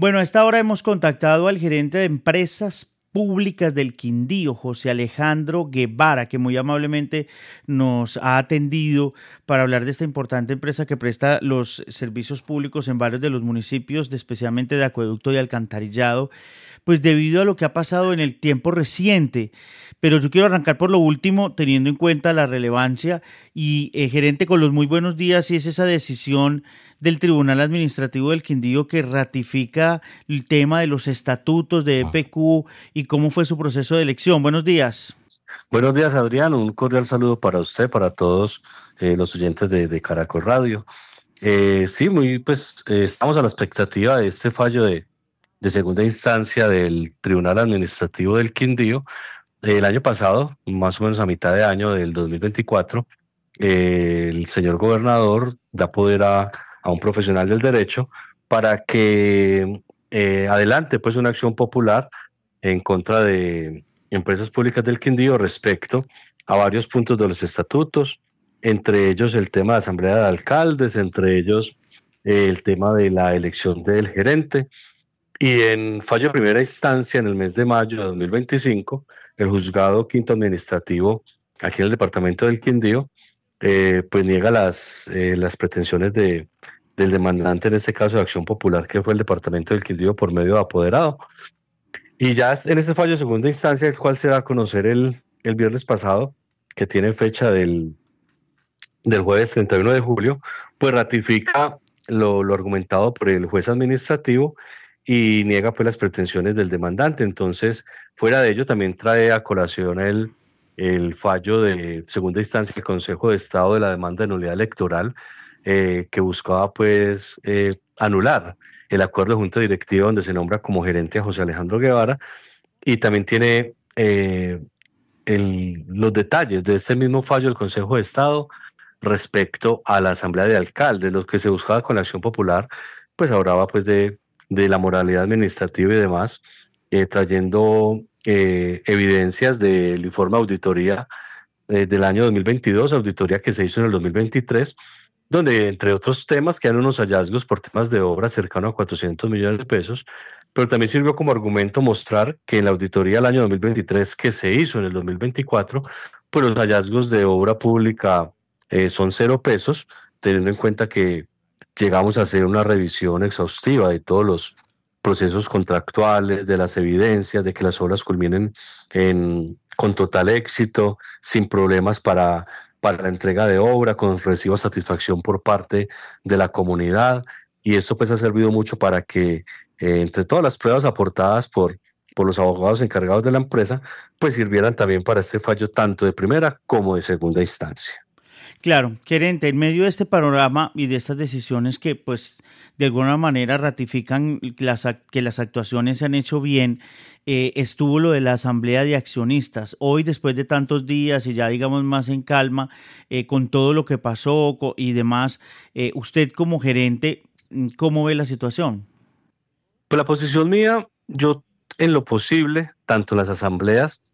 Bueno, a esta hora hemos contactado al gerente de empresas públicas del Quindío, José Alejandro Guevara, que muy amablemente nos ha atendido para hablar de esta importante empresa que presta los servicios públicos en varios de los municipios, especialmente de acueducto y alcantarillado, pues debido a lo que ha pasado en el tiempo reciente. Pero yo quiero arrancar por lo último, teniendo en cuenta la relevancia y gerente, con los muy buenos días, y es esa decisión del Tribunal Administrativo del Quindío que ratifica el tema de los estatutos de EPQ y cómo fue su proceso de elección. Buenos días. Buenos días, Adrián. Un cordial saludo para usted, para todos los oyentes de Caracol Radio. Sí, estamos a la expectativa de este fallo de segunda instancia del Tribunal Administrativo del Quindío. El año pasado, más o menos a mitad de año del 2024, el señor gobernador da poder a un profesional del derecho para que adelante pues una acción popular en contra de empresas públicas del Quindío respecto a varios puntos de los estatutos, entre ellos el tema de asamblea de alcaldes, entre ellos el tema de la elección del gerente. Y en fallo de primera instancia, en el mes de mayo de 2025, el juzgado quinto administrativo aquí en el departamento del Quindío, pues niega las pretensiones del demandante, en este caso de Acción Popular, que fue el departamento del Quindío por medio de apoderado. Y ya en este fallo de segunda instancia, el cual se va a conocer el viernes pasado, que tiene fecha del jueves 31 de julio, pues ratifica lo argumentado por el juez administrativo y niega pues las pretensiones del demandante. Entonces, fuera de ello, también trae a colación el fallo de segunda instancia del Consejo de Estado de la demanda de nulidad electoral, que buscaba pues anular el acuerdo de junta directiva donde se nombra como gerente a José Alejandro Guevara, y también tiene los detalles de este mismo fallo del Consejo de Estado respecto a la Asamblea de Alcaldes, los que se buscaba con la acción popular, pues hablaba pues de la moralidad administrativa y demás, trayendo evidencias del informe de auditoría del año 2022, auditoría que se hizo en el 2023, donde entre otros temas quedan unos hallazgos por temas de obra cercano a 400 millones de pesos, pero también sirvió como argumento mostrar que en la auditoría del año 2023 que se hizo en el 2024, pues los hallazgos de obra pública son 0 pesos, teniendo en cuenta que llegamos a hacer una revisión exhaustiva de todos los procesos contractuales, de las evidencias, de que las obras culminen con total éxito, sin problemas para la entrega de obra, con recibo de satisfacción por parte de la comunidad. Y esto pues ha servido mucho para que entre todas las pruebas aportadas por los abogados encargados de la empresa, pues sirvieran también para este fallo tanto de primera como de segunda instancia. Claro, gerente, en medio de este panorama y de estas decisiones que, pues, de alguna manera ratifican que las actuaciones se han hecho bien, estuvo lo de la asamblea de accionistas. Hoy, después de tantos días y ya digamos más en calma, con todo lo que pasó y demás, usted como gerente, ¿cómo ve la situación? Pues la posición mía, yo en lo posible, tanto en las asambleas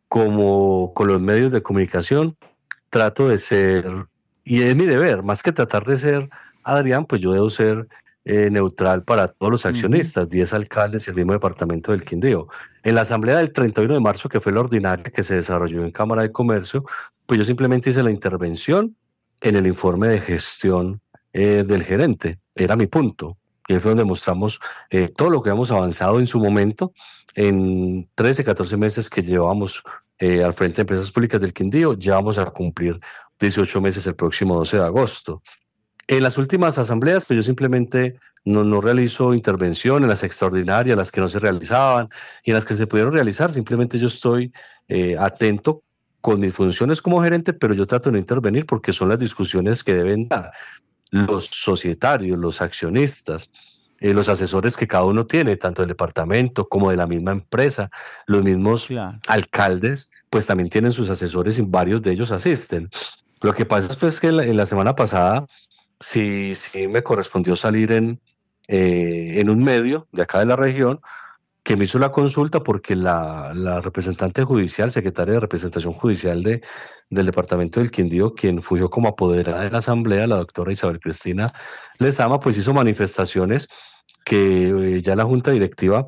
como con los medios de comunicación, trato de ser, y es mi deber, más que tratar de ser Adrián, pues yo debo ser neutral para todos los Ujú. accionistas, 10 alcaldes y el mismo departamento del Quindío. En la asamblea del 31 de marzo, que fue la ordinaria que se desarrolló en Cámara de Comercio, pues yo simplemente hice la intervención en el informe de gestión del gerente, era mi punto. Y ahí fue donde mostramos todo lo que hemos avanzado en su momento, en 13, 14 meses que llevamos al frente de Empresas Públicas del Quindío. Ya vamos a cumplir 18 meses el próximo 12 de agosto. En las últimas asambleas, pues yo simplemente no realizo intervención, en las extraordinarias, las que no se realizaban y en las que se pudieron realizar. Simplemente yo estoy atento con mis funciones como gerente, pero yo trato de no intervenir porque son las discusiones que deben dar los societarios, los accionistas, los asesores que cada uno tiene, tanto del departamento como de la misma empresa, los mismos Claro. alcaldes, pues también tienen sus asesores y varios de ellos asisten. Lo que pasa es pues, que en la semana pasada sí me correspondió salir en un medio de acá de la región que me hizo la consulta porque la representante judicial, secretaria de representación judicial del departamento del Quindío, quien fungió como apoderada de la asamblea, la doctora Isabel Cristina Lezama, pues hizo manifestaciones que ya la junta directiva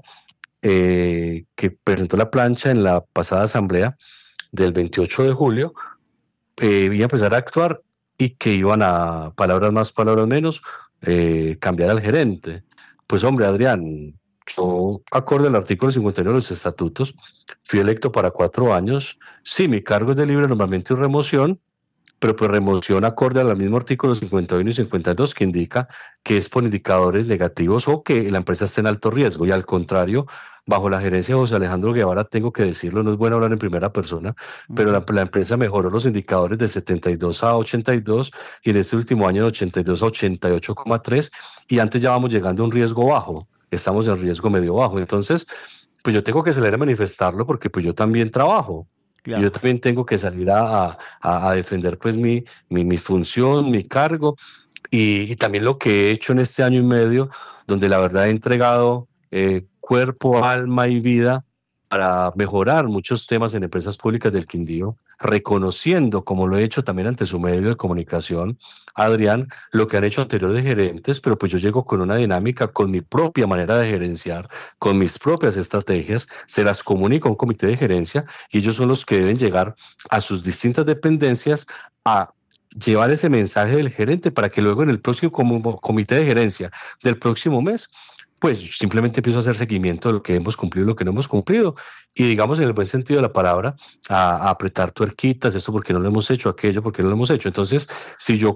que presentó la plancha en la pasada asamblea del 28 de julio, iba a empezar a actuar y que iban a, palabras más, palabras menos, cambiar al gerente. Pues hombre, Adrián, yo, acorde al artículo 51 de los estatutos, fui electo para 4 años. Sí, mi cargo es de libre nombramiento y remoción, pero pues remoción acorde al mismo artículo 51 y 52 que indica que es por indicadores negativos o que la empresa esté en alto riesgo. Y al contrario, bajo la gerencia de José Alejandro Guevara, tengo que decirlo, no es bueno hablar en primera persona, pero la empresa mejoró los indicadores de 72 a 82 y en este último año de 82 a 88,3 y antes ya vamos llegando a un riesgo bajo. Estamos en riesgo medio bajo. Entonces, pues yo tengo que salir a manifestarlo porque pues yo también trabajo. Y Claro. yo también tengo que salir a defender pues mi función, mi cargo y también lo que he hecho en este año y medio, donde la verdad he entregado cuerpo, alma y vida para mejorar muchos temas en empresas públicas del Quindío, reconociendo, como lo he hecho también ante su medio de comunicación, Adrián, lo que han hecho anteriores gerentes, pero pues yo llego con una dinámica, con mi propia manera de gerenciar, con mis propias estrategias, se las comunico a un comité de gerencia y ellos son los que deben llegar a sus distintas dependencias a llevar ese mensaje del gerente para que luego en el próximo comité de gerencia del próximo mes, pues simplemente empiezo a hacer seguimiento de lo que hemos cumplido y lo que no hemos cumplido. Y digamos en el buen sentido de la palabra, a apretar tuerquitas, esto porque no lo hemos hecho, aquello porque no lo hemos hecho. Entonces, si yo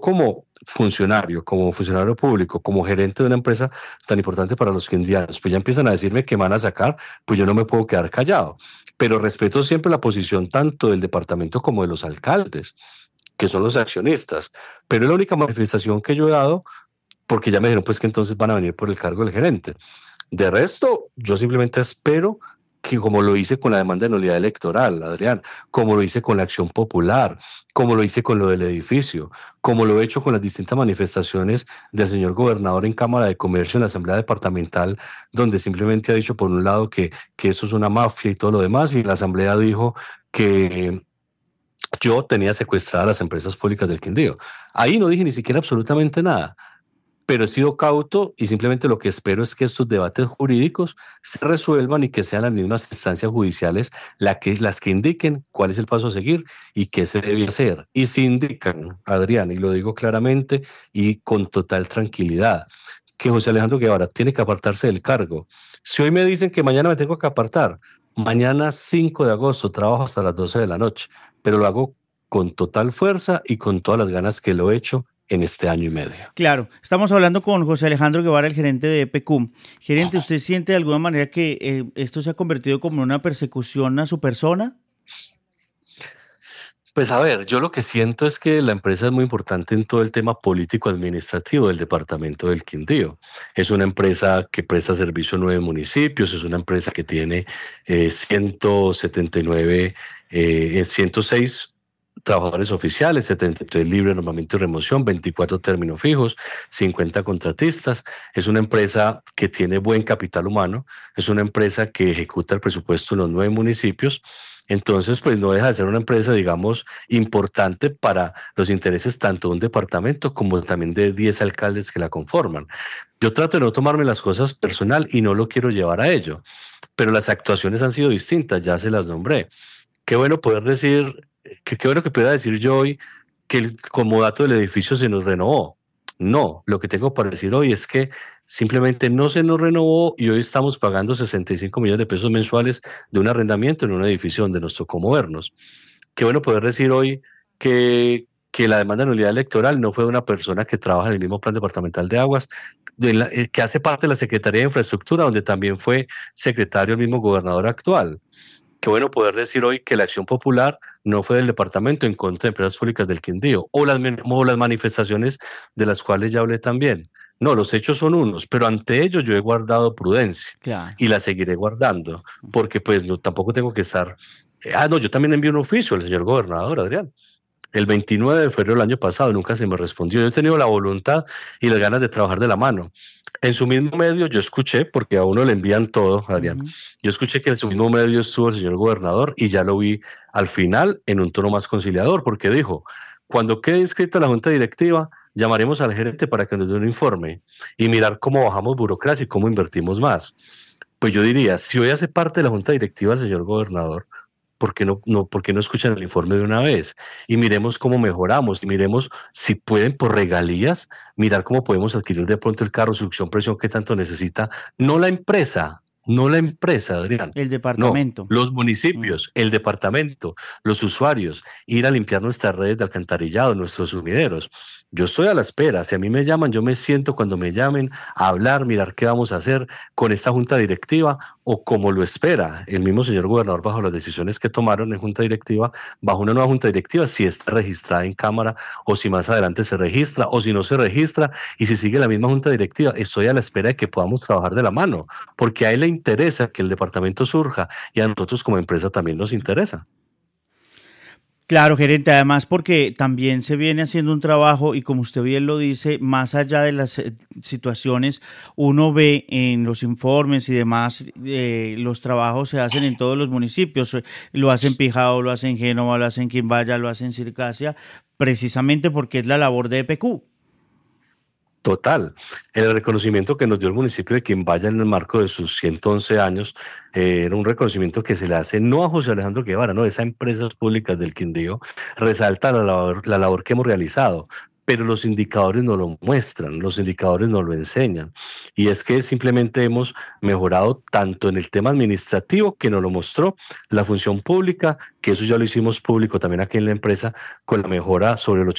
como funcionario público, como gerente de una empresa tan importante para los quindianos, pues ya empiezan a decirme que van a sacar, pues yo no me puedo quedar callado. Pero respeto siempre la posición tanto del departamento como de los alcaldes que son los accionistas, pero es la única manifestación que yo he dado porque ya me dijeron pues que entonces van a venir por el cargo del gerente. De resto, yo simplemente espero que como lo hice con la demanda de nulidad electoral, Adrián, como lo hice con la acción popular, como lo hice con lo del edificio, como lo he hecho con las distintas manifestaciones del señor gobernador en Cámara de Comercio, en la Asamblea Departamental, donde simplemente ha dicho por un lado que eso es una mafia y todo lo demás, y la Asamblea dijo que yo tenía secuestradas las empresas públicas del Quindío. Ahí no dije ni siquiera absolutamente nada, pero he sido cauto y simplemente lo que espero es que estos debates jurídicos se resuelvan y que sean las mismas instancias judiciales las que indiquen cuál es el paso a seguir y qué se debe hacer. Y si indican, Adrián, y lo digo claramente y con total tranquilidad, que José Alejandro Guevara tiene que apartarse del cargo. Si hoy me dicen que mañana me tengo que apartar, mañana 5 de agosto trabajo hasta las 12 de la noche, pero lo hago con total fuerza y con todas las ganas que lo he hecho en este año y medio. Claro, estamos hablando con José Alejandro Guevara, el gerente de EPQ. Gerente, ¿usted siente de alguna manera que esto se ha convertido como en una persecución a su persona? Pues a ver, yo lo que siento es que la empresa es muy importante en todo el tema político administrativo del departamento del Quindío. Es una empresa que presta servicio a 9 municipios, es una empresa que tiene 179, 106 trabajadores oficiales, 73 libres de nombramiento y remoción, 24 términos fijos, 50 contratistas. Es una empresa que tiene buen capital humano, es una empresa que ejecuta el presupuesto en los 9 municipios. Entonces, pues no deja de ser una empresa, digamos, importante para los intereses tanto de un departamento como también de 10 alcaldes que la conforman. Yo trato de no tomarme las cosas personal y no lo quiero llevar a ello, pero las actuaciones han sido distintas, ya se las nombré. Qué bueno poder decir, qué bueno que pueda decir yo hoy que el comodato del edificio se nos renovó. No, lo que tengo para decir hoy es que simplemente no se nos renovó y hoy estamos pagando 65 millones de pesos mensuales de un arrendamiento en un edificio donde nos tocó movernos. Qué bueno poder decir hoy que la demanda de nulidad electoral no fue de una persona que trabaja en el mismo plan departamental de aguas, que hace parte de la Secretaría de Infraestructura, donde también fue secretario el mismo gobernador actual. Qué bueno poder decir hoy que la acción popular no fue del departamento en contra de empresas públicas del Quindío o las manifestaciones de las cuales ya hablé también. No, los hechos son unos, pero ante ellos yo he guardado prudencia Claro. y la seguiré guardando, porque pues no, tampoco tengo que estar... no, yo también envié un oficio al señor gobernador, Adrián. El 29 de febrero del año pasado nunca se me respondió. Yo he tenido la voluntad y las ganas de trabajar de la mano. En su mismo medio yo escuché, porque a uno le envían todo, Adrián, Ujú. yo escuché que en su mismo medio estuvo el señor gobernador y ya lo vi al final en un tono más conciliador, porque dijo, cuando quede inscrita la junta directiva, llamaremos al gerente para que nos dé un informe y mirar cómo bajamos burocracia y cómo invertimos más. Pues yo diría, si hoy hace parte de la junta directiva el señor gobernador, ¿por qué no escuchan el informe de una vez? Y miremos cómo mejoramos, y miremos si pueden por regalías, mirar cómo podemos adquirir de pronto el carro, succión, presión que tanto necesita, no la empresa, no la empresa, Adrián, El no, departamento. los Mm. municipios, el departamento, los usuarios, ir a limpiar nuestras redes de alcantarillado, nuestros sumideros. Yo estoy a la espera, si a mí me llaman, yo me siento cuando me llamen a hablar, mirar qué vamos a hacer con esta junta directiva o como lo espera el mismo señor gobernador bajo las decisiones que tomaron en junta directiva, bajo una nueva junta directiva, si está registrada en Cámara o si más adelante se registra o si no se registra y si sigue la misma junta directiva, estoy a la espera de que podamos trabajar de la mano, porque a él le interesa que el departamento surja y a nosotros como empresa también nos interesa. Claro, gerente, además porque también se viene haciendo un trabajo y como usted bien lo dice, más allá de las situaciones, uno ve en los informes y demás, los trabajos se hacen en todos los municipios, lo hacen Pijao, lo hacen Génova, lo hacen Quimbaya, lo hacen Circasia, precisamente porque es la labor de EPQ. Total, el reconocimiento que nos dio el municipio de Quimbaya en el marco de sus 111 años era un reconocimiento que se le hace no a José Alejandro Guevara, no, es a empresas públicas del Quindío, resalta la labor que hemos realizado, pero los indicadores no lo muestran, los indicadores no lo enseñan. Y es que simplemente hemos mejorado tanto en el tema administrativo, que nos lo mostró, la función pública, que eso ya lo hicimos público también aquí en la empresa, con la mejora sobre el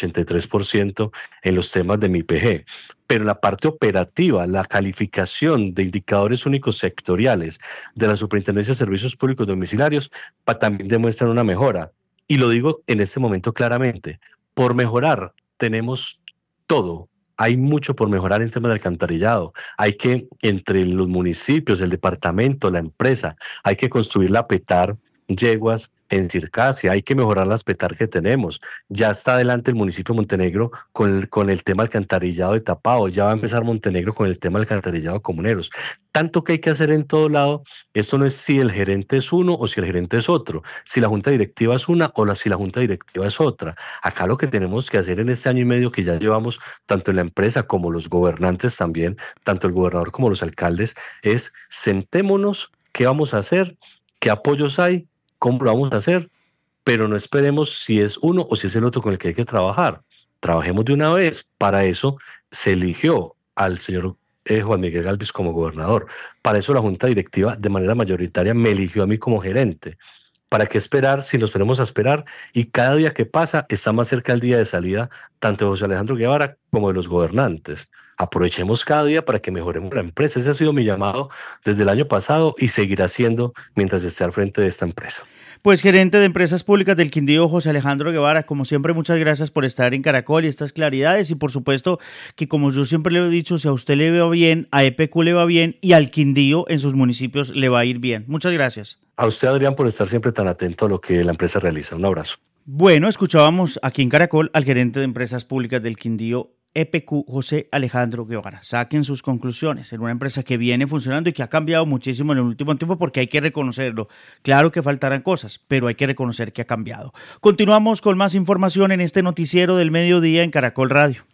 83% en los temas de mi PG, pero en la parte operativa, la calificación de indicadores únicos sectoriales de la Superintendencia de Servicios Públicos Domiciliarios también demuestran una mejora. Y lo digo en este momento claramente, por mejorar tenemos todo. Hay mucho por mejorar en temas de alcantarillado. Hay que, entre los municipios, el departamento, la empresa, hay que construir la PETAR yeguas en Circasia, hay que mejorar las PETAR que tenemos. Ya está adelante el municipio de Montenegro con el tema alcantarillado de tapado, ya va a empezar Montenegro con el tema alcantarillado de comuneros. Tanto que hay que hacer en todo lado, esto no es si el gerente es uno o si el gerente es otro, si la junta directiva es una o si la junta directiva es otra. Acá lo que tenemos que hacer en este año y medio que ya llevamos, tanto en la empresa como los gobernantes también, tanto el gobernador como los alcaldes, es sentémonos, ¿qué vamos a hacer? ¿Qué apoyos hay? ¿Cómo lo vamos a hacer? Pero no esperemos si es uno o si es el otro con el que hay que trabajar. Trabajemos de una vez. Para eso se eligió al señor Juan Miguel Galvis como gobernador. Para eso la junta directiva de manera mayoritaria me eligió a mí como gerente. ¿Para qué esperar si nos ponemos a esperar? Y cada día que pasa está más cerca el día de salida tanto de José Alejandro Guevara como de los gobernantes. Aprovechemos cada día para que mejoremos la empresa. Ese ha sido mi llamado desde el año pasado y seguirá siendo mientras esté al frente de esta empresa. Pues gerente de Empresas Públicas del Quindío, José Alejandro Guevara, como siempre, muchas gracias por estar en Caracol y estas claridades y por supuesto que como yo siempre le he dicho, si a usted le va bien, a EPQ le va bien y al Quindío en sus municipios le va a ir bien. Muchas gracias. A usted, Adrián, por estar siempre tan atento a lo que la empresa realiza. Un abrazo. Bueno, escuchábamos aquí en Caracol al gerente de Empresas Públicas del Quindío, EPQ, José Alejandro Guevara. Saquen sus conclusiones en una empresa que viene funcionando y que ha cambiado muchísimo en el último tiempo porque hay que reconocerlo. Claro que faltarán cosas, pero hay que reconocer que ha cambiado. Continuamos con más información en este noticiero del mediodía en Caracol Radio.